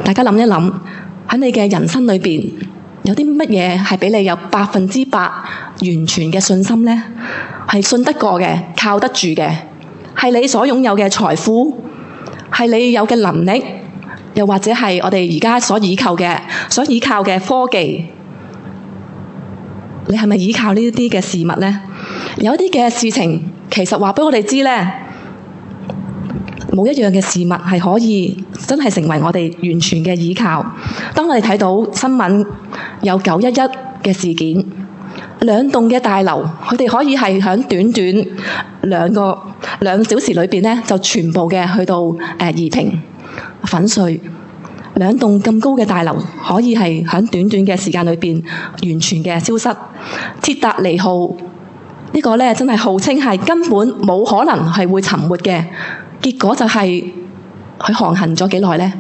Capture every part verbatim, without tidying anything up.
大家諗一諗，喺你嘅人生裏邊，有啲乜嘢係俾你有百分之百完全嘅信心呢？係信得過嘅，靠得住嘅，係你所擁有嘅財富，係你有嘅能力，又或者係我哋而家所依靠嘅、所依靠嘅科技，你係咪依靠呢啲嘅事物呢？有一啲嘅事情，其實話俾我哋知呢，冇一樣嘅事物係可以真係成為我哋完全嘅依靠。當我哋睇到新聞有九一一嘅事件，兩棟嘅大樓，佢哋可以係喺短短兩個兩小時裏邊咧，就全部嘅去到誒夷平粉碎。兩棟咁高嘅大樓，可以係喺短短嘅時間裏邊完全嘅消失。鐵達尼號呢個咧，真係號稱係根本冇可能係會沉沒嘅，結果就係佢航行咗幾耐咧？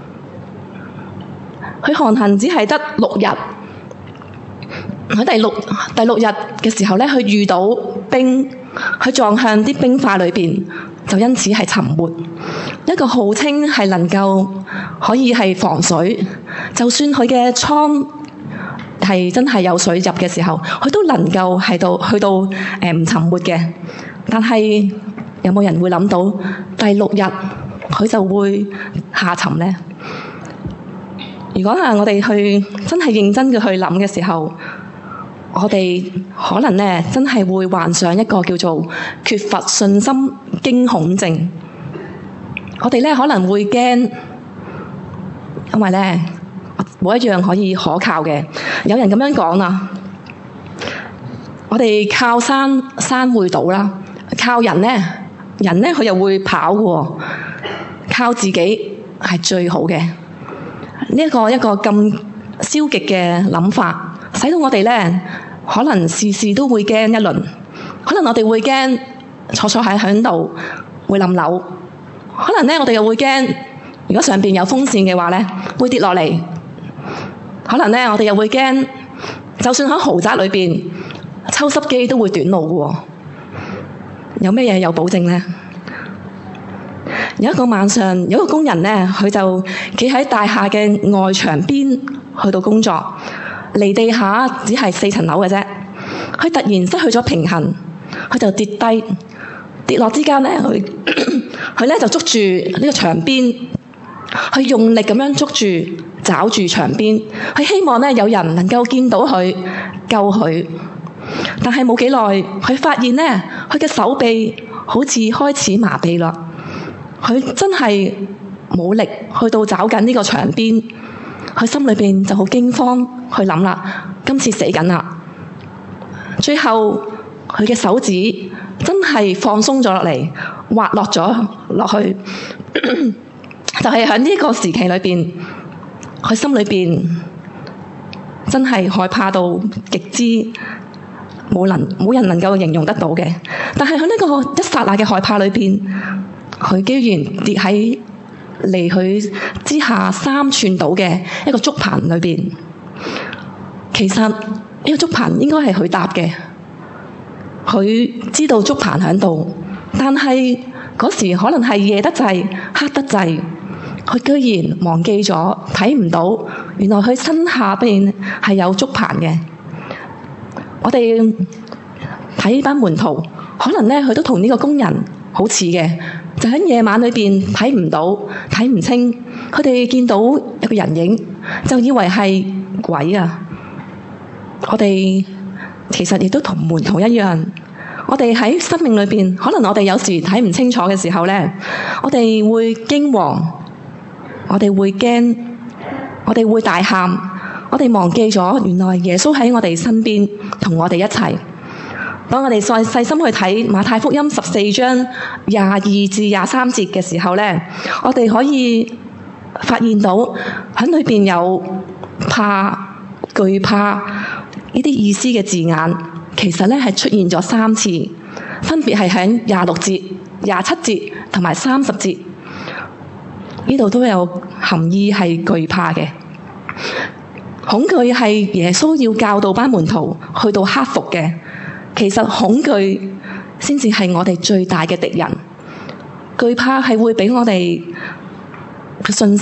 佢航行只係得六日。喺第六第六日嘅時候咧，佢遇到冰，佢撞向啲冰塊裏邊，就因此係沉沒。一個號稱係能夠可以係防水，就算佢嘅倉係真係有水入嘅時候，佢都能夠係到去到誒唔、呃、沉沒嘅。但係有冇人會諗到第六日佢就會下沉呢？如果係我哋去真係認真嘅去諗嘅時候，我哋可能咧真係會患上一個叫做缺乏信心驚恐症。我哋咧可能會驚，因為咧冇一樣可以可靠嘅。有人咁樣講啦，我哋靠山，山會倒啦；靠人咧，人咧佢又會跑嘅。靠自己係最好嘅。呢一個一個咁消極嘅諗法，使到我哋咧可能事事都會驚一輪。可能我哋會驚坐坐喺響度會冧樓。可能咧我哋又會驚，如果上邊有風扇嘅話咧，會跌落嚟。可能咧我哋又會驚，就算喺豪宅裏邊，抽濕機都會短路嘅。有咩嘢有保證咧？有一個晚上，有一個工人咧，佢就企喺大廈嘅外牆邊去到工作，離地下只係四層樓嘅啫。佢突然失去咗平衡，佢就跌低，跌落之間咧，佢佢咧就捉住呢個牆邊，佢用力咁樣捉住抓住牆邊，佢希望咧有人能夠見到佢救佢。但係冇幾耐，佢發現咧，佢嘅手臂好似開始麻痹啦。佢真係冇力去到找緊呢個牆邊，佢心裏邊就好驚慌，去諗啦，今次死緊啦。最後佢嘅手指真係放鬆咗落嚟，滑落咗落去，就係喺呢個時期裏邊，佢心裏邊真係害怕到極之冇能冇人能夠形容得到嘅。但係喺呢個一剎那嘅害怕裏邊，佢居然跌喺離佢之下三寸到嘅一個竹棚裏邊。其實呢個竹棚應該係佢搭嘅，佢知道竹棚喺度，但係嗰時可能係夜得滯、黑得滯，佢居然忘記咗睇唔到，原來佢身下邊係有竹棚嘅。我哋睇班門徒，可能咧佢都同呢個工人好似嘅。就喺夜晚裏邊睇唔到、睇唔清，佢哋見到一個人影，就以為係鬼啊！我哋其實亦都同門徒一樣，我哋喺生命裏邊，可能我哋有時睇唔清楚嘅時候咧，我哋會驚惶，我哋會驚，我哋會大喊，我哋忘記咗原來耶穌喺我哋身邊，同我哋一齊。當我哋再細心去睇馬太福音十四章廿二至廿三節嘅時候咧，我哋可以發現到喺裏邊有怕、懼怕呢啲意思嘅字眼，其實咧係出現咗三次，分別係喺廿六節、廿七節同埋三十節，呢度都有含義係懼怕嘅。恐懼係耶穌要教導班門徒去到克服嘅。其實恐懼先至係我哋最大嘅敵人，懼怕係會俾我哋嘅信心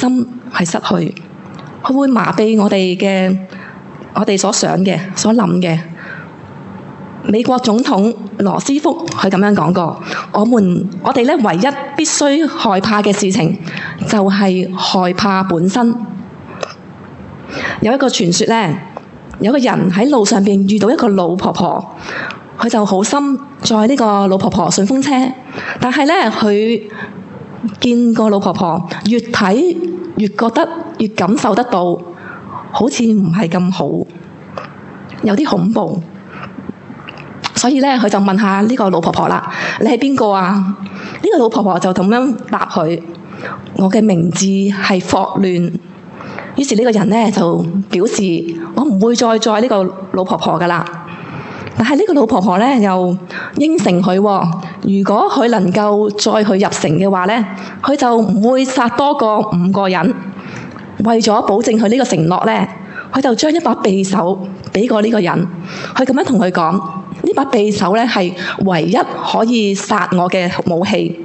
係失去，佢會麻痹我哋嘅，我哋所想嘅、所諗嘅。美國總統羅斯福佢咁樣講過：我們我哋咧唯一必須害怕嘅事情，就係害怕本身。有一個傳說咧，有個人喺路上邊遇到一個老婆婆，佢就好心載呢個老婆婆順風車，但係咧佢見個老婆婆越睇越覺得越感受得到，好似唔係咁好，有啲恐怖。所以咧，佢就問下呢個老婆婆啦：你係邊個啊？呢個老婆婆就咁樣答佢：我嘅名字係霍亂。於是呢個人咧就表示：我唔會再載呢個老婆婆噶啦。但係呢個老婆婆咧又應承佢，如果佢能夠載佢入城嘅話咧，佢就唔會殺多過五個人。為咗保證佢呢個承諾咧，佢就將一把匕首俾過呢個人。佢咁樣同佢講：呢把匕首咧係唯一可以殺我嘅武器。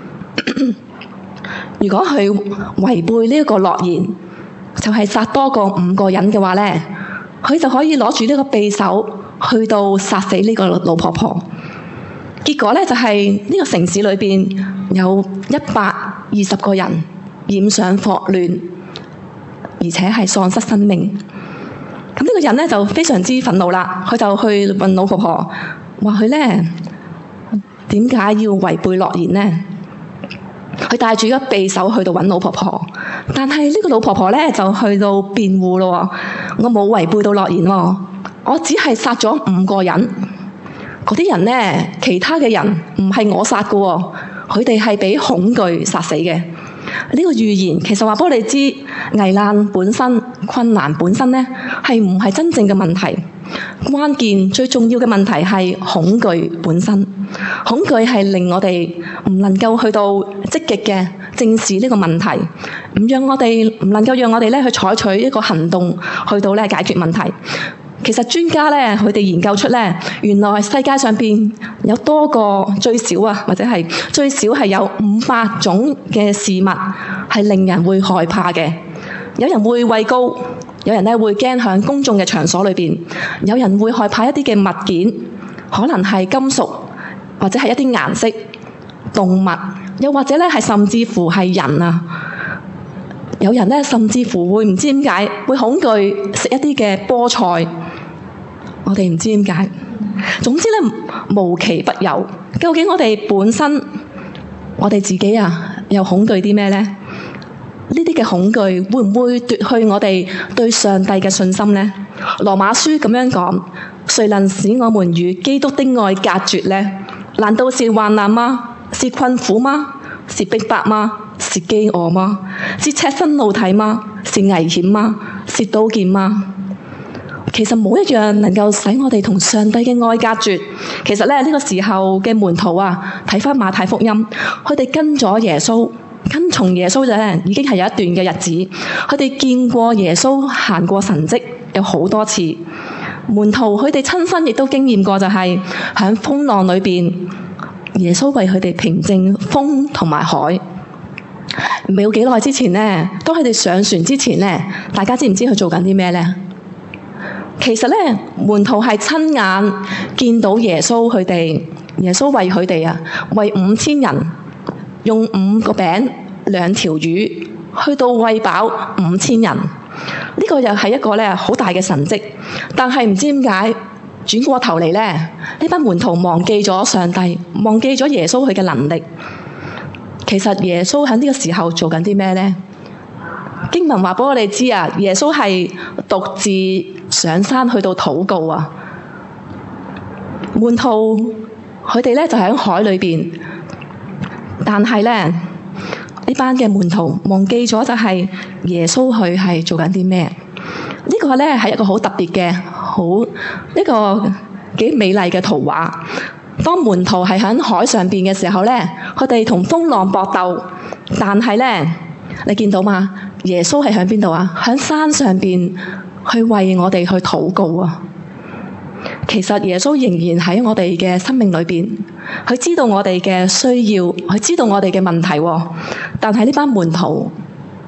如果佢違背呢一個諾言，就係殺多過五個人嘅話咧，佢就可以攞住呢個匕首去到殺死呢個老婆婆。結果咧就係呢個城市裏邊有一百二十個人染上霍亂，而且係喪失生命。咁呢個人咧就非常之憤怒啦，佢就去問老婆婆，話佢咧點解要違背諾言呢？佢帶住一匕首去到揾老婆婆，但係呢個老婆婆咧就去到辯護咯，我冇違背到諾言喎，我只係殺咗五個人。嗰啲人咧，其他嘅人唔係我殺嘅喎，佢哋係俾恐懼殺死嘅。呢個預言其實話俾我哋知，危難本身、困難本身咧，係唔係真正嘅問題。關鍵最重要嘅問題係恐懼本身。恐懼係令我哋唔能夠去到積極嘅正視呢個問題，唔讓我哋唔能夠讓我哋咧去採取一個行動去到咧解決問題。其實專家咧，佢哋研究出咧，原來世界上邊有多個最少啊，或者係最少係有五百種嘅事物係令人會害怕嘅。有人會畏高，有人咧會驚喺公眾嘅場所裏邊，有人會害怕一啲嘅物件，可能係金屬或者係一啲顏色、動物，又或者咧係甚至乎係人啊。有人咧甚至乎會唔知點解會恐懼食一啲嘅菠菜。我哋唔知點解，總之咧無奇不有。究竟我哋本身，我哋自己啊，又恐懼啲咩呢？呢啲嘅恐懼會唔會奪去我哋對上帝嘅信心呢？羅馬書咁樣講：誰能使我們與基督的愛隔絕呢？難道是患難嗎？是困苦嗎？是逼迫嗎？是飢餓嗎？是赤身露體嗎？是危險嗎？是刀劍嗎？其實冇一樣能夠使我哋同上帝嘅愛隔絕。其實咧呢、這個時候嘅門徒啊，睇返馬太福音，佢哋跟咗耶穌，跟從耶穌咧已經係有一段嘅日子。佢哋見過耶穌行過神蹟有好多次，門徒佢哋親身亦都經驗過，就係喺風浪裏邊，耶穌為佢哋平靜風同埋海。冇幾耐之前呢，當佢哋上船之前呢，大家知唔知佢做緊啲咩呢？其實咧，門徒係親眼見到耶穌佢哋，耶穌為佢哋啊，為五千人用五個餅兩條魚去到餵飽五千人。呢個又係一個咧好大嘅神蹟。但係唔知點解轉過頭嚟咧，呢班門徒忘記咗上帝，忘記咗耶穌佢嘅能力。其實耶穌喺呢個時候做緊啲咩咧？經文話俾我哋知啊，耶穌係獨自上山去到禱告啊。門徒佢哋咧就喺海裏邊，但係咧呢班嘅門徒忘記咗就係耶穌佢係做緊啲咩？呢個咧係一個好特別嘅，好一個幾美麗嘅圖畫。當門徒係喺海上邊嘅時候咧，佢哋同風浪搏鬥，但係咧你見到嘛？耶穌係喺邊度啊？喺山上邊去為我哋去禱告啊！其實耶穌仍然喺我哋嘅生命裏邊，佢知道我哋嘅需要，佢知道我哋嘅問題。但係呢班門徒，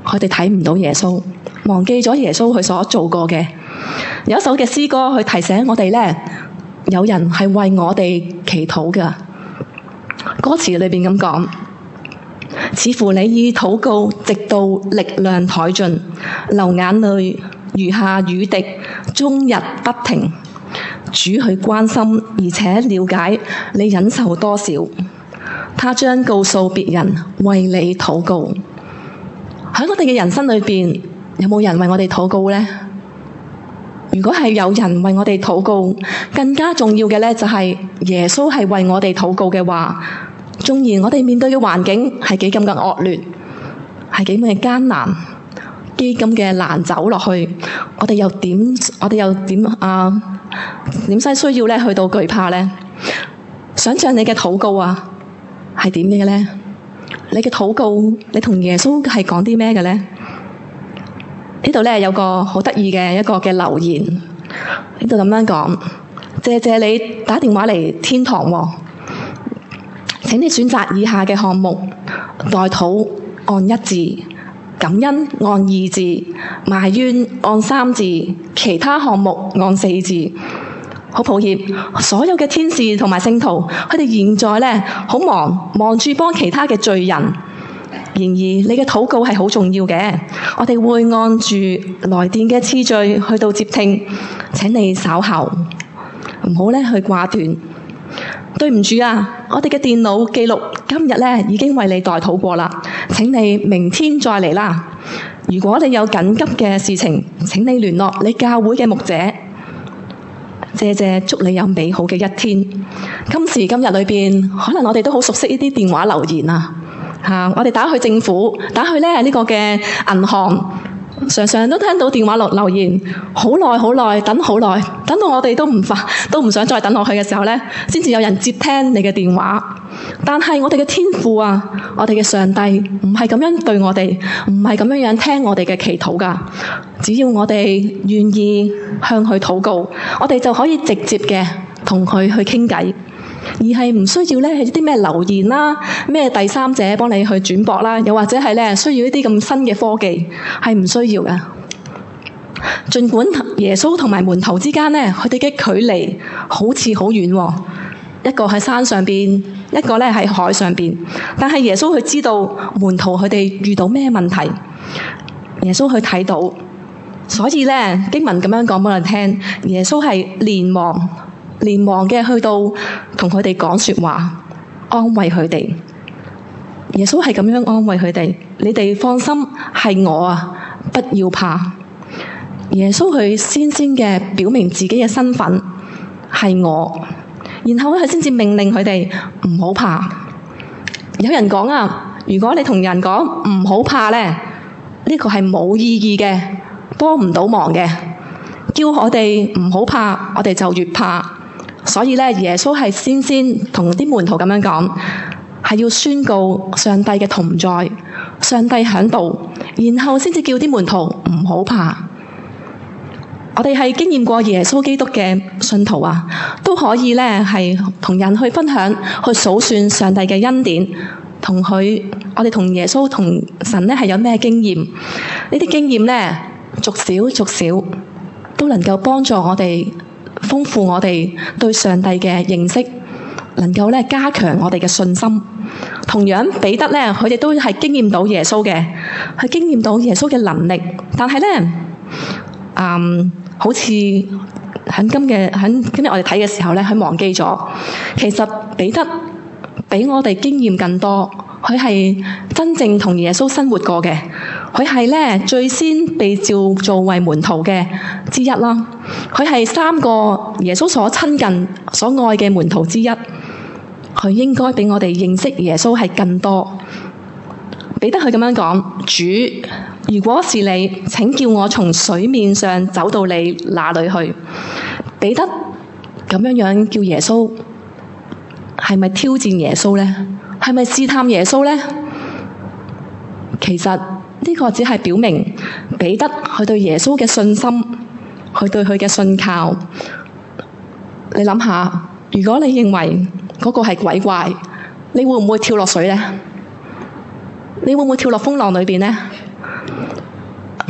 佢哋睇唔到耶穌，忘記咗耶穌佢所做過嘅。有一首嘅詩歌去提醒我哋呢，有人係為我哋祈禱㗎。歌詞裏面咁講，似乎你以禱告直到力量殆盡，流眼淚如下雨滴，終日不停。主去關心而且了解你忍受多少，他將告訴別人為你禱告。喺我哋嘅人生裏邊，有冇人為我哋禱告呢？如果係有人為我哋禱告，更加重要嘅呢，就係耶穌係為我哋禱告嘅話，縱然我哋面對嘅環境係幾咁嘅惡劣，係幾咁嘅艱難，幾咁嘅難走落去，我哋又點？我哋又點啊？點解需要咧去到懼怕呢？想象你嘅禱告啊，係點嘅呢？你嘅禱告，你同耶穌係講啲咩嘅呢？呢度咧有個好得意嘅一個嘅留言，呢度咁樣講：謝謝你打電話嚟天堂喎，請你選擇以下嘅項目：代禱按一字，感恩按二字，埋怨按三字，其他項目按四字。好抱歉，所有嘅天使同埋聖徒，佢哋現在呢好忙，忙住幫其他嘅罪人。然而，你嘅禱告係好重要嘅，我哋會按住來電嘅次序去到接聽。請你稍後，唔好呢去掛斷。對唔住啊，我哋嘅電腦記錄今日呢已經為你代禱過啦。請你明天再嚟啦。如果你有緊急嘅事情，請你聯絡你教會嘅牧者。謝謝，祝你有美好嘅一天。今時今日裏邊，可能我哋都好熟悉呢啲電話留言啊。嚇，我哋打去政府，打去咧呢個嘅銀行，常常都聽到電話留留言，好耐好耐，等好耐，等到我哋都唔發，都唔想再等落去嘅時候咧，先至有人接聽你嘅電話。但係我哋嘅天父啊，我哋嘅上帝唔係咁樣對我哋，唔係咁樣樣聽我哋嘅祈禱㗎。只要我哋願意向佢禱告，我哋就可以直接嘅同佢去傾偈，而係唔需要咧係啲咩留言啦，咩第三者幫你去轉駁啦，又或者係咧需要一啲咁新嘅科技，係唔需要㗎。儘管耶穌同埋門徒之間咧，佢哋嘅距離好似好遠喎，一個喺山上邊，一個咧喺海上邊，但係耶穌佢知道門徒佢哋遇到咩問題，耶穌佢睇到，所以咧經文咁樣講俾我哋聽，耶穌係連忙連忙嘅去到同佢哋講說話，安慰佢哋。耶穌係咁樣安慰佢哋，你哋放心，係我啊，不要怕。耶穌佢先先嘅表明自己嘅身份係我，然後佢先至命令佢哋唔好怕。有人講啊，如果你同人講唔好怕咧，呢個係冇意義嘅，幫唔到忙嘅。叫我哋唔好怕，我哋就越怕。所以咧，耶穌係先先同啲門徒咁樣講，係要宣告上帝嘅同在，上帝響度，然後先至叫啲門徒唔好怕。我哋係經驗過耶穌基督嘅信徒啊，都可以咧係同人去分享，去數算上帝嘅恩典，同佢，我哋同耶穌同神咧係有咩經驗？呢啲經驗咧，逐少逐少都能夠幫助我哋豐富我哋對上帝嘅認識，能夠咧加強我哋嘅信心。同樣彼得咧，佢哋都係經驗到耶穌嘅，係經驗到耶穌嘅能力，但係咧，嗯。好似喺今嘅喺今日我哋睇嘅時候咧，佢忘記咗。其實彼得比我哋經驗更多，佢係真正同耶穌生活過嘅，佢係咧最先被召做為門徒嘅之一啦。佢係三個耶穌所親近、所愛嘅門徒之一，佢應該比我哋認識耶穌係更多。彼得佢咁樣講：主，如果是你，請叫我從水面上走到你那裏去。彼得咁樣樣叫耶穌，係咪挑戰耶穌呢？係咪試探耶穌呢？其實呢個只係表明彼得佢對耶穌嘅信心，佢對佢嘅信靠。你諗下，如果你認為嗰個係鬼怪，你會唔會跳落水呢？你會唔會跳落風浪裏邊呢？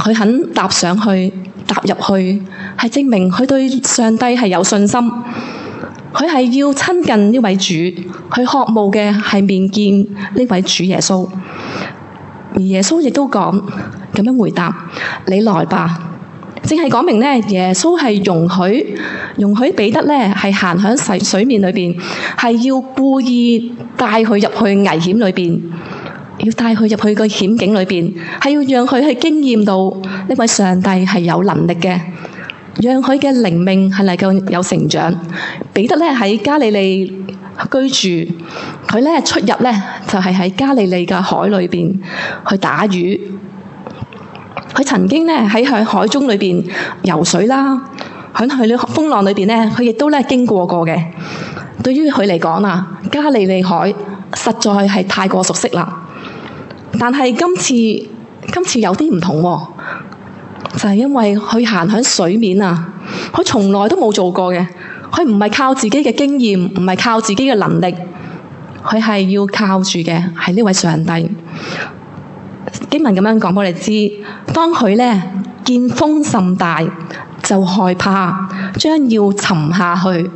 佢肯踏上去、踏入去，係證明佢對上帝係有信心。佢係要親近呢位主，佢渴慕嘅係面見呢位主耶穌。而耶穌亦都講咁樣回答：你來吧。正係講明咧，耶穌係容許容許彼得咧係行響水水面裏邊，係要故意帶佢入去危險裏邊，要帶佢入去個險境裏邊，係要讓佢去經驗到呢位上帝係有能力嘅，讓佢嘅靈命係能夠有成長。彼得咧喺加利利居住，佢咧出入咧就係喺加利利嘅海裏邊去打魚。佢曾經咧喺向海中裏邊游水啦，喺佢啲風浪裏邊咧，佢亦都咧經過過嘅。對於佢嚟講啊，加利利海實在係太過熟悉啦。但係今次今次有啲唔同喎，就係因為佢行喺水面啊，佢從來都冇做過嘅。佢唔係靠自己嘅經驗，唔係靠自己嘅能力，佢係要靠住嘅係呢位上帝。經文咁樣講俾我哋知，當佢咧見風甚大，就害怕，將要沉下去。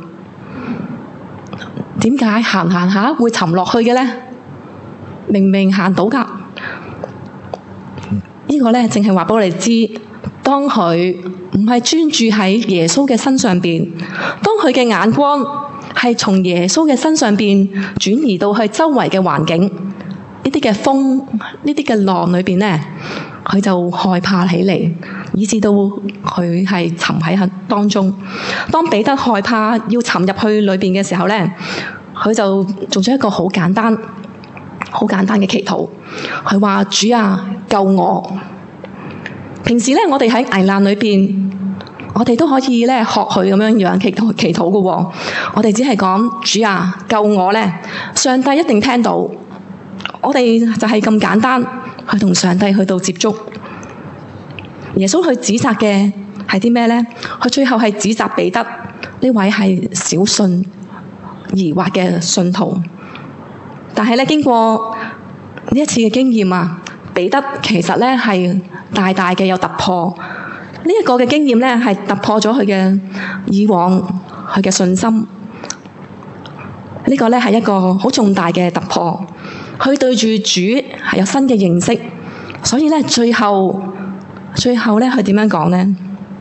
點解行行下會沉落去嘅咧？明明行到㗎，呢個咧淨係話俾我哋知，當佢唔係專注喺耶穌嘅身上邊，當佢嘅眼光係從耶穌嘅身上邊轉移到去周圍嘅環境，呢啲嘅風，呢啲嘅浪裏邊咧，佢就害怕起嚟，以致到佢係沉喺當中。當彼得害怕要沉入去裏邊嘅時候咧，佢就做咗一個好簡單、好簡單嘅祈禱。佢話：主啊，救我！平時咧，我哋喺危難裏邊，我哋都可以咧學佢咁樣樣祈禱祈禱嘅喎。我哋只係講：主啊，救我咧！上帝一定聽到。我哋就係咁簡單去同上帝去到接觸。耶穌去指責嘅係啲咩咧？佢最後係指責彼得呢位係小信疑惑嘅信徒。但係咧，經過呢一次嘅經驗啊，彼得其實咧係大大嘅有突破。呢一個嘅經驗咧係突破咗佢嘅以往佢嘅信心。呢個咧係一個好重大嘅突破。佢對住主係有新嘅認識，所以咧最後最後咧佢點樣講咧？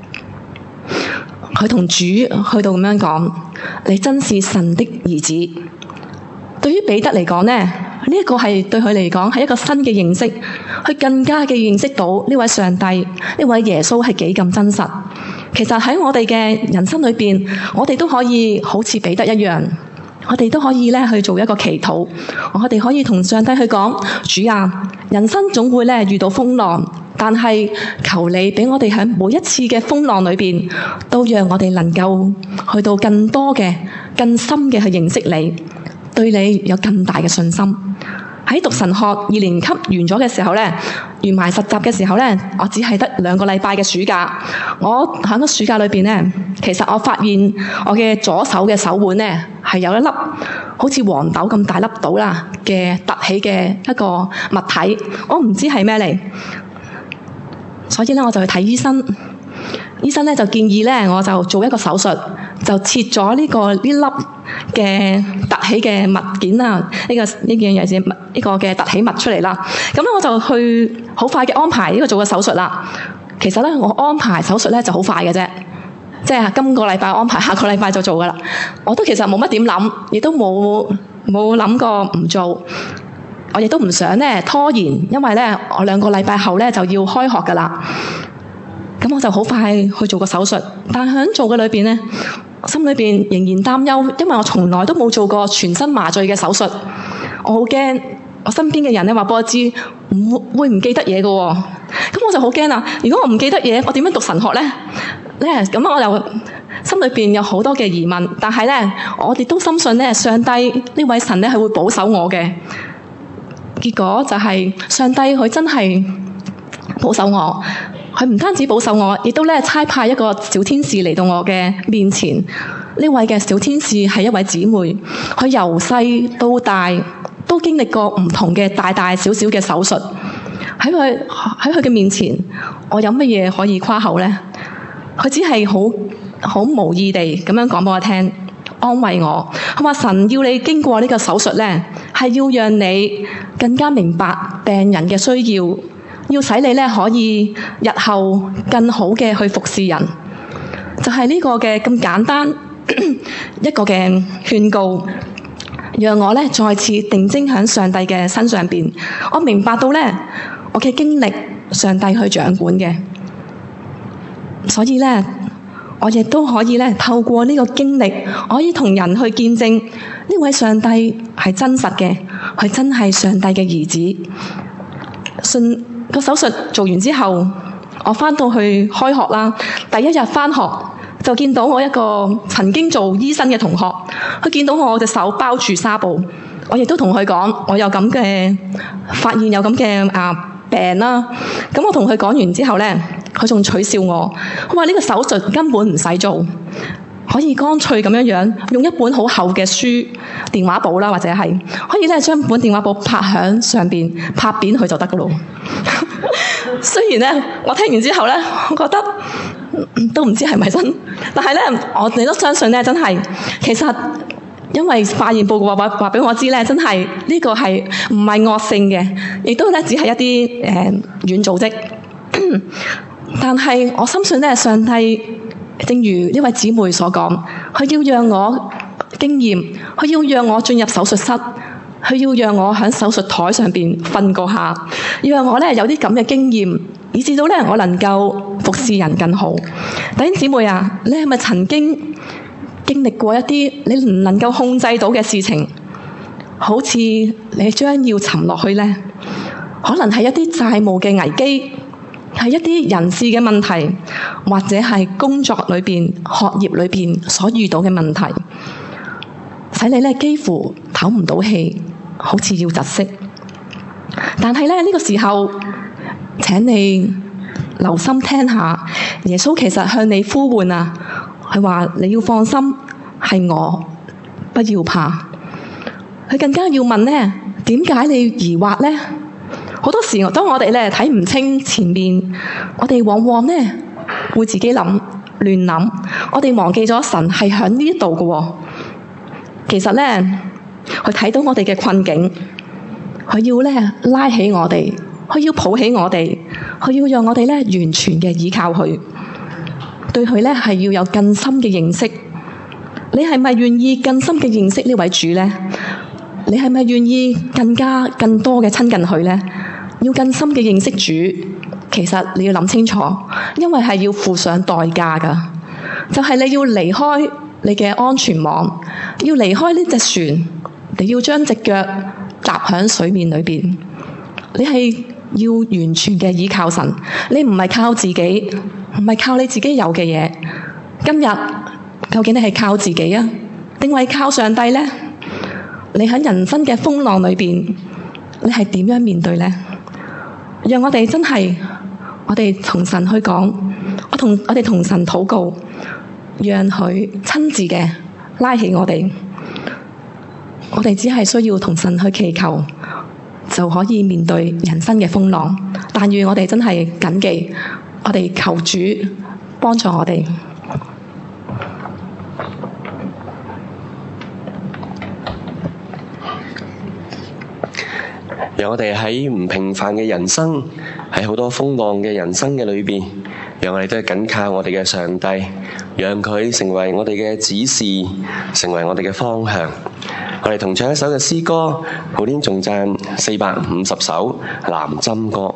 佢同主去到咁樣講：你真是神的兒子。對於彼得嚟講咧，呢一個係對佢嚟講係一個新嘅認識，佢更加嘅認識到呢位上帝，呢位耶穌係幾咁真實。其實喺我哋嘅人生裏邊，我哋都可以好似彼得一樣。我哋都可以咧去做一個祈禱，我哋可以同上帝去講：主啊，人生總會咧遇到風浪，但係求你俾我哋喺每一次嘅風浪裏邊，都讓我哋能夠去到更多嘅、更深嘅去認識你，對你有更大嘅信心。喺讀神學二年級完咗嘅時候咧，完埋實習嘅時候咧，我只係得兩個禮拜嘅暑假。我喺個暑假裏邊咧，其實我發現我嘅左手嘅手腕咧係有一粒好似黃豆咁大粒到啦嘅凸起嘅一個物體，我唔知係咩嚟，所以咧我就去睇醫生。醫生咧就建議咧我就做一個手術，就切咗呢、這個呢粒嘅凸起嘅物件啊，呢、這個呢件嘢先呢個嘅凸起物出嚟啦。咁咧我就去好快嘅安排呢個做個手術啦。其實咧我安排手術咧就好快嘅啫，即係今個禮拜安排，下個禮拜就做噶啦。我都其實冇乜點諗，亦都冇冇諗過唔做。我亦都唔想咧拖延，因為咧我兩個禮拜後咧就要開學噶啦。咁我就好快去做個手術，但係喺做嘅裏邊咧，心裏邊仍然擔憂，因為我從來都冇做過全身麻醉嘅手術，我好驚我身邊嘅人咧話俾我知唔會唔記得嘢嘅喎，咁我就好驚啦。如果我唔記得嘢，我點樣讀神學咧？咧咁我又心裏邊有好多嘅疑問，但係咧我哋都深信咧，上帝呢位神咧係會保守我嘅。結果就係上帝佢真係保守我。佢唔單止保守我，亦都咧差派一個小天使嚟到我嘅面前。呢位嘅小天使係一位姊妹，佢由細到大都經歷過唔同嘅大大小小嘅手術。 喺佢喺佢嘅面前，我有乜嘢可以誇口呢？佢只係好好無意地咁樣講俾我聽，安慰我。佢話神要你經過呢個手術呢，係要讓你更加明白病人嘅需要，要使你呢可以日後更好嘅去服侍人。就係呢個嘅咁簡單一個嘅勸告，讓我呢再次定睛喺上帝嘅身上邊。我明白到呢，我嘅經歷上帝去掌管嘅，所以呢，我亦都可以呢透過呢個經歷，我可以同人去見證呢位上帝係真實嘅，佢真係上帝嘅兒子。信個手術做完之後，我返到去開學啦，第一日返學就見到我一個曾經做醫生嘅同學，佢見到我隻手包住紗布，我亦都同佢講我有咁嘅發現，有咁嘅啊病啦。咁我同佢講完之後呢，佢仲取笑我，佢話呢個手術根本唔使做，可以乾脆咁樣樣用一本好厚嘅書電話簿啦，或者係可以咧將本電話簿拍響上邊，拍扁佢就得噶咯。雖然咧我聽完之後咧，我覺得、嗯、都唔知係咪真，但係咧我哋都相信咧真係，其實因為化驗報告話話俾我知咧，真係呢個係唔係惡性嘅，亦都咧只係一啲誒軟組織。但係我深信咧，上帝正如呢位姊妹所講，佢要讓我經驗，佢要讓我進入手術室，佢要讓我喺手術台上邊瞓過下，要讓我咧有啲咁嘅經驗，以至到咧我能夠服侍人更好。弟兄姊妹啊，你係咪曾經經歷過一啲你唔能夠控制到嘅事情，好似你將要沉落去呢？可能係一啲債務嘅危機，係一啲人事嘅問題，或者係工作裏邊、學業裏邊所遇到嘅問題，使你咧幾乎唞唔到氣，好似要窒息。但係咧呢個時候，請你留心聽下，耶穌其實向你呼喚啊，佢話你要放心，係我，不要怕。佢更加要問呢，點解你疑惑呢？好多時，當我哋咧睇唔清前面，我哋往往呢會自己諗亂諗，我哋忘記咗神係喺呢度嘅。其實呢，佢睇到我哋嘅困境，佢要咧拉起我哋，佢要抱起我哋，佢要讓我哋咧完全嘅依靠佢，對佢咧係要有更深嘅認識。你係咪願意更深嘅認識呢位主呢？你係咪願意更加更多嘅親近佢呢？要更深嘅認識主，其實你要諗清楚，因為係要付上代價㗎。就係、是、你要離開你嘅安全網，要離開呢隻船，你要將隻腳踏響水面裏邊。你係要完全嘅依靠神，你唔係靠自己，唔係靠你自己有嘅嘢。今日究竟你係靠自己啊，定係靠上帝呢？你喺人生嘅風浪裏邊，你係點樣面對呢？讓我哋真係，我哋同神去講，我同我哋同神禱告，讓佢親自嘅拉起我哋。我哋只係需要同神去祈求，就可以面對人生嘅風浪。但願我哋真係謹記，我哋求主幫助我哋。 讓我哋喺唔平凡嘅人生，喺好多風浪嘅人生嘅裏邊，讓我哋都係緊靠我哋嘅上帝，讓佢成為我哋嘅指示，成為我哋嘅方向。我哋同唱一首嘅詩歌，普天頌讚四百五十首南針歌。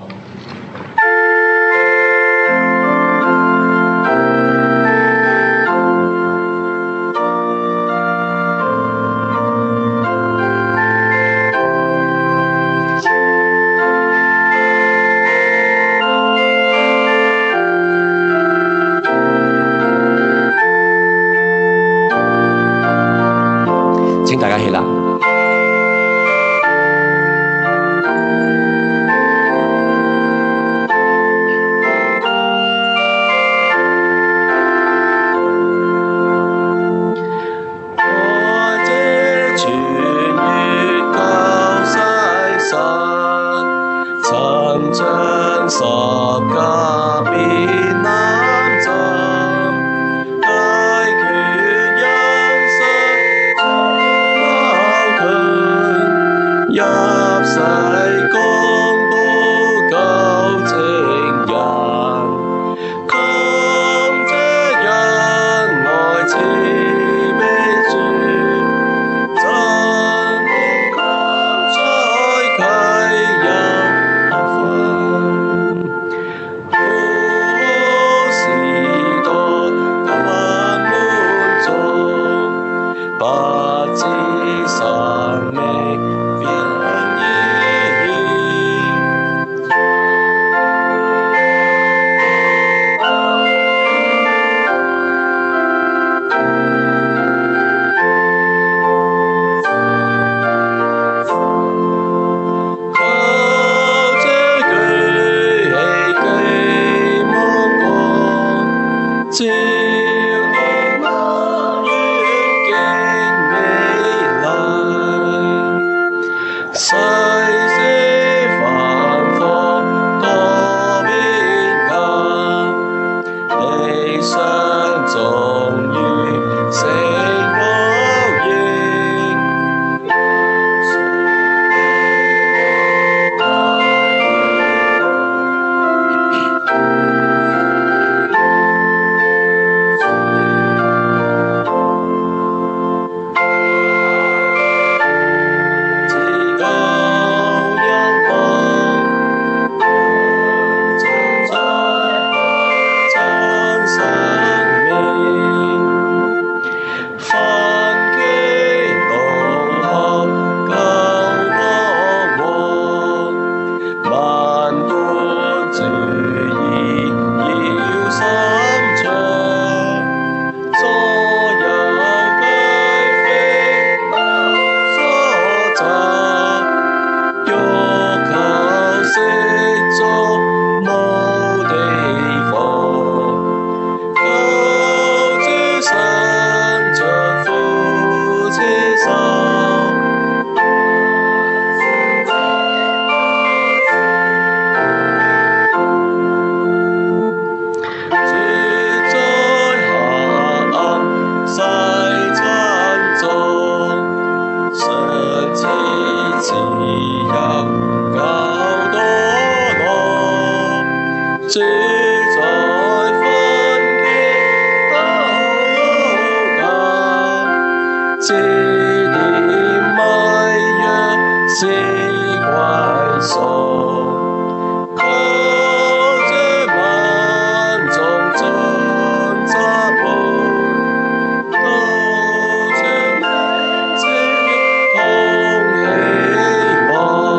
大家起立。 照見我願見美麗。世事繁複多變幻，理想終於成泡影。主在分歧都有間，指點迷藥是歸宿，靠這萬眾盡責無，都將這同希望。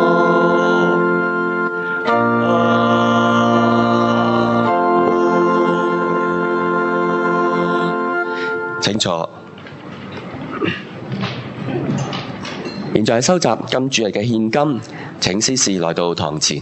請坐。現在收集今主日嘅獻金，請司事來到堂前。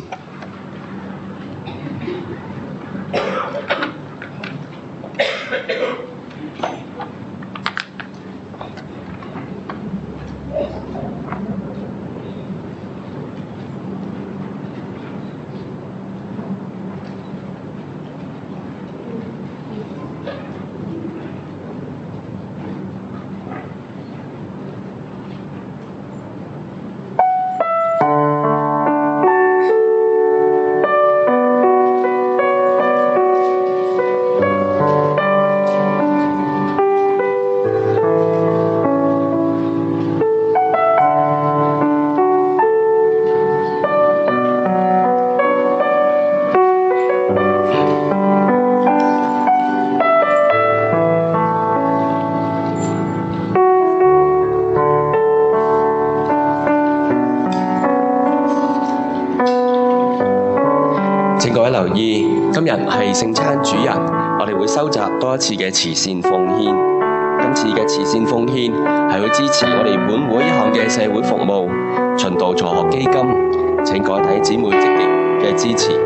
請各位留意，今日係聖餐主日，我哋會收集多一次嘅慈善奉獻。今次嘅慈善奉獻係會支持我哋本會一項嘅社會服務循道助學基金，請各位弟兄姊妹積極嘅支持。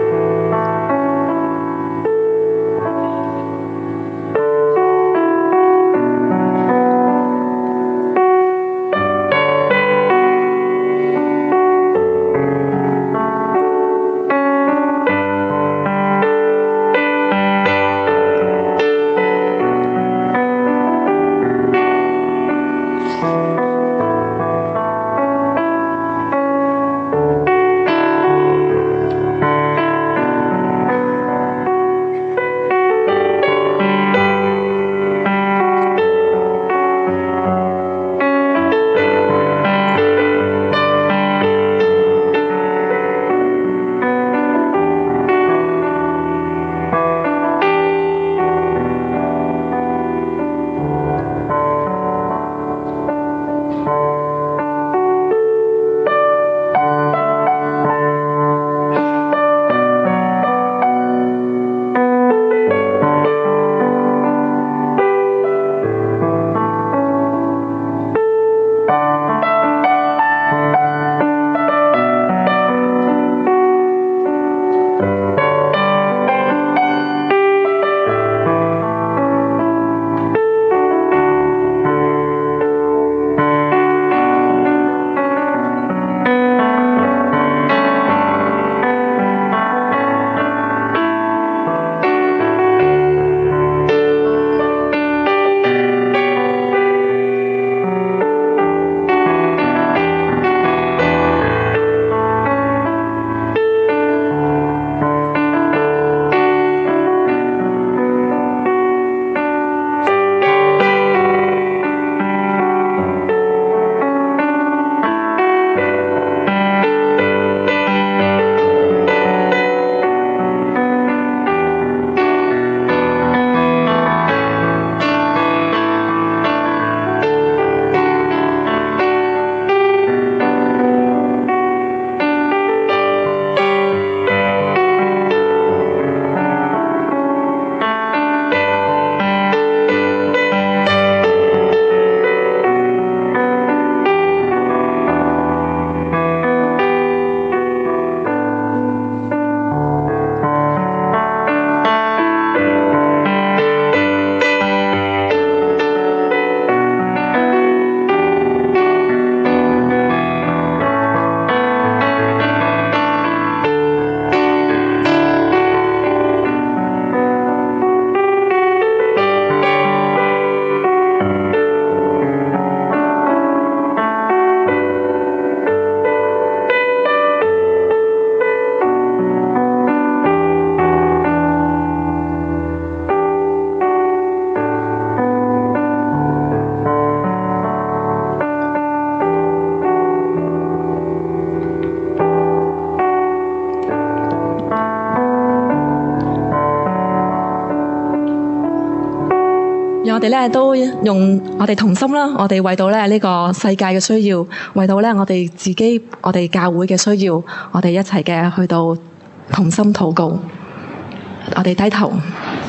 讓我哋咧都用我哋同心啦，我哋為到咧呢個世界嘅需要，為到咧我哋自己、我哋教會嘅需要，我哋一齊嘅去到同心禱告。我哋低頭，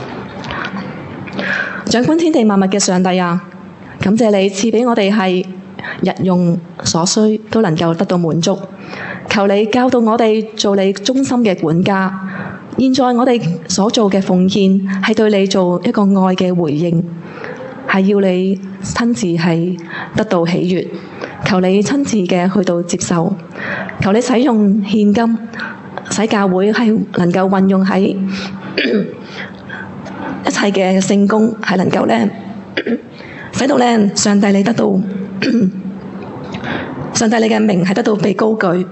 掌管天地萬物嘅上帝啊，感謝你賜俾我哋係日用所需都能夠得到滿足。求你教導我哋做你忠心嘅管家。現在我哋所做嘅奉獻係對你做一個愛嘅回應，係要你親自係得到喜悅。求你親自嘅去到接受，求你使用獻金，使教會係能夠運用喺一切嘅聖工，係能夠咧使到咧上帝你得到上帝你嘅名係得到被高舉。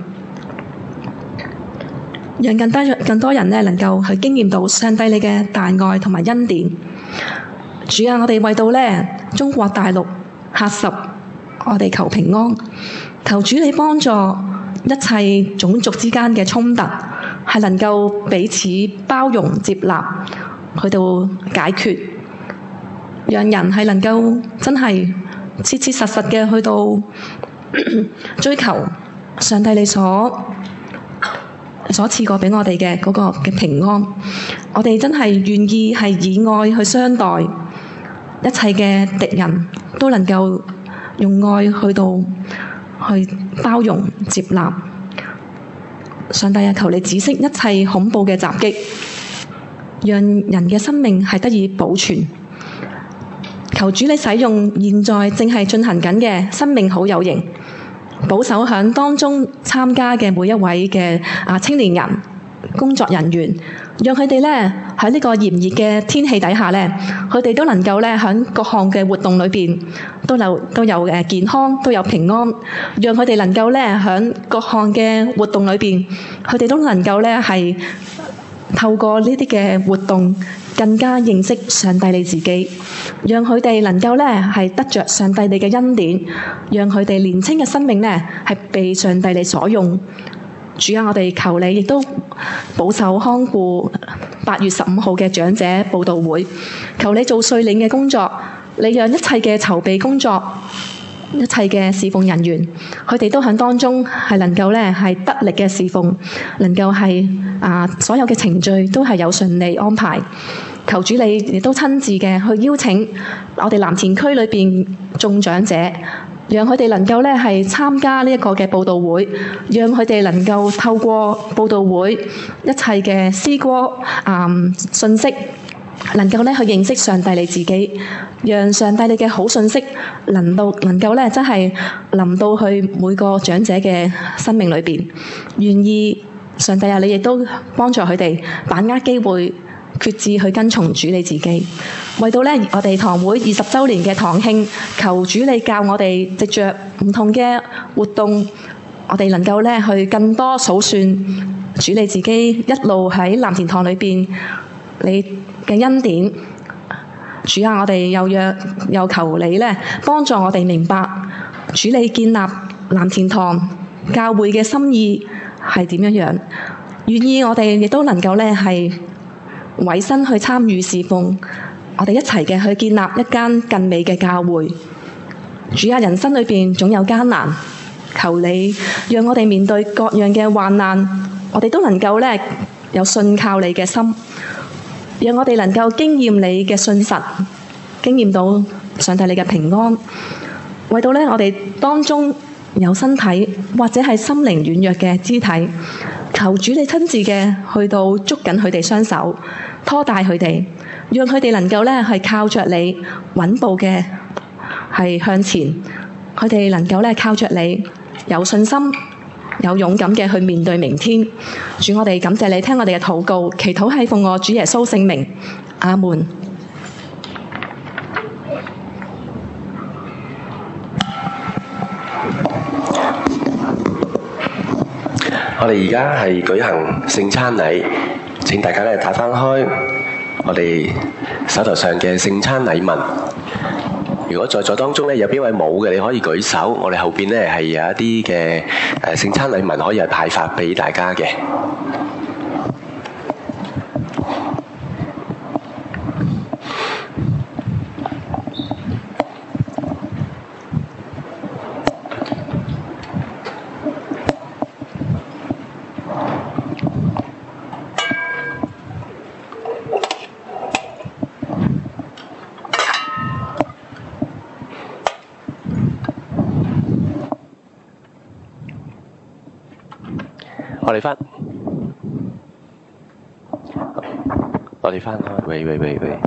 讓更多更多人咧能夠去經驗到上帝你嘅大愛同埋恩典。主啊，我哋為到咧中國大陸喀什，我哋求平安，求主你幫助一切種族之間嘅衝突係能夠彼此包容接納，去到解決，讓人係能夠真係切切實實嘅去到追求上帝你所所賜過俾我哋嘅嗰個嘅平安。我哋真係願意係以愛去相待一切嘅敵人，都能夠用愛去到去包容接納。上帝啊，求你止息一切恐怖嘅襲擊，讓人嘅生命係得以保存。求主你使用現在正係進行緊嘅生命好有型，保守響當中參加嘅每一位嘅啊青年人、工作人員，讓佢哋咧喺呢個炎熱嘅天氣底下咧，佢哋都能夠咧喺各項嘅活動裏邊都有都有誒健康，都有平安。讓佢哋能夠咧喺各項嘅活動裏邊，佢哋都能夠咧係透過呢啲嘅活動，更加認識上帝你自己，讓佢哋能夠咧係得着上帝你嘅恩典，讓佢哋年輕嘅生命咧係被上帝你所用。主啊，我哋求你亦都保守看顧八月十五號嘅長者佈道會，求你做率領嘅工作，你讓一切嘅籌備工作、一切嘅侍奉人員，佢哋都喺當中係能夠咧係得力嘅侍奉，能夠係啊所有嘅程序都係有順利安排。求主你亦都親自嘅去邀請我哋藍田區裏邊眾長者，讓佢哋能夠咧係參加呢一個嘅佈道會，讓佢哋能夠透過佈道會一切嘅詩歌啊、嗯、信息，能夠咧去認識上帝你自己，讓上帝你嘅好信息能到能夠咧真係臨到去每個長者嘅生命裏邊。願意上帝啊，你亦都幫助佢哋把握機會，決志去跟從主你自己。為到咧我哋堂會二十週年嘅堂慶，求主你教我哋藉着唔同嘅活動，我哋能夠咧去更多數算主你自己一路喺藍田堂裏邊你嘅恩典。主啊，我哋又約又求你咧幫助我哋明白主你建立藍田堂教會嘅心意係點樣樣，願意我哋亦都能夠咧係委身去參與侍奉，我哋一齊嘅去建立一間更美嘅教會。主啊，人生裏邊總有艱難，求你讓我哋面對各樣嘅患難，我哋都能夠咧有信靠你嘅心，讓我哋能夠經驗你嘅信實，經驗到上帝你嘅平安。為到咧我哋當中有身體或者係心靈軟弱嘅肢體，求主你親自嘅去到捉緊佢哋雙手，拖帶佢哋，讓佢哋能夠咧係靠着你穩步嘅係向前，佢哋能夠咧靠着你有信心、有勇敢嘅去面對明天。主，我哋感謝你聽我哋嘅禱告，祈禱係奉我主耶穌聖名，阿門。 我哋而家係舉行聖餐禮，請大家咧打翻開我哋手頭上嘅聖餐禮物。如果在座當中咧有邊位冇嘅，你可以舉手。我哋後邊咧係有一啲嘅誒聖餐禮物可以係派發俾大家嘅。 我哋翻，我哋翻開，喂喂喂喂，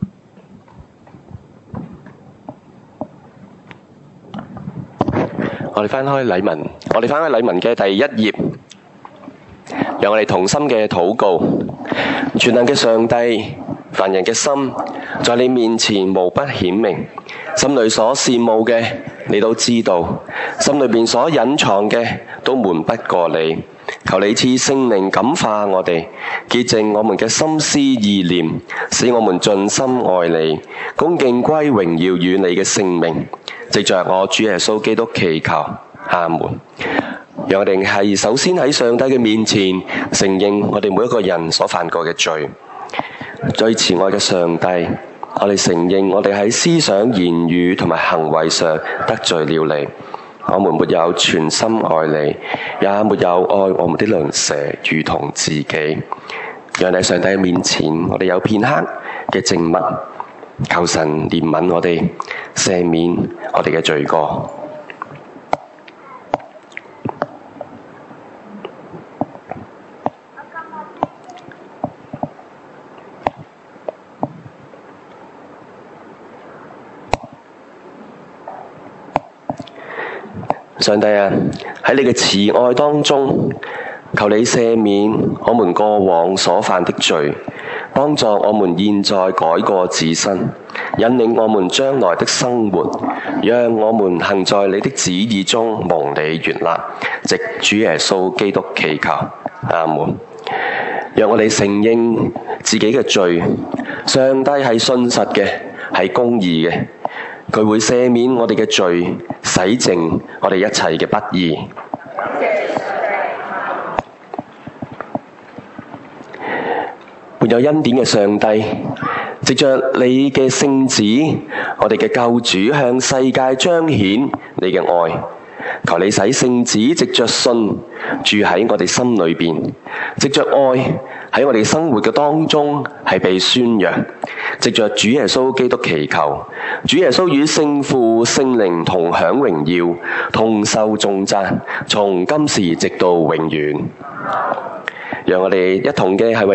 我哋翻開禮文，我哋翻開禮文嘅第一頁，讓我哋同心嘅禱告。全能嘅上帝，凡人嘅心在你面前無不顯明，心裏所羨慕嘅你都知道，心裏邊所隱藏嘅都瞞不過你。求你賜聖靈感化我哋，潔淨我們嘅心思意念，使我們盡心愛你，恭敬歸榮耀與你嘅聖名。藉着我主耶穌基督祈求，阿門。讓我哋係首先喺上帝嘅面前承認我哋每一個人所犯過嘅罪。最慈愛嘅上帝，我哋承認我哋喺思想、言語同埋行為上得罪了你。我們沒有全心愛你，也沒有愛我們的鄰舍如同自己。讓你喺上帝嘅面前，我哋有片刻嘅靜默，求神憐憫我哋，赦免我哋嘅罪過。上帝啊，喺你嘅慈愛當中，求你赦免我們過往所犯的罪，幫助我們現在改過自新，引領我們將來的生活，讓我們行在你的旨意中蒙你悅納。藉主耶穌基督祈求，阿門。讓我哋承認自己嘅罪，上帝係信實嘅，係公義嘅。佢會赦免我哋嘅罪，洗淨我哋一切嘅不義。沒有恩典嘅上帝，藉着你嘅聖子，我哋嘅救主向世界彰顯你嘅愛。求你使聖子藉着信住喺我哋心裏邊，藉着愛喺我哋生活嘅當中係被宣揚。藉着主耶穌基督祈求，主耶穌與聖父、聖靈同享榮耀，同受頌讚，從今時直到永遠。讓我哋一同嘅係為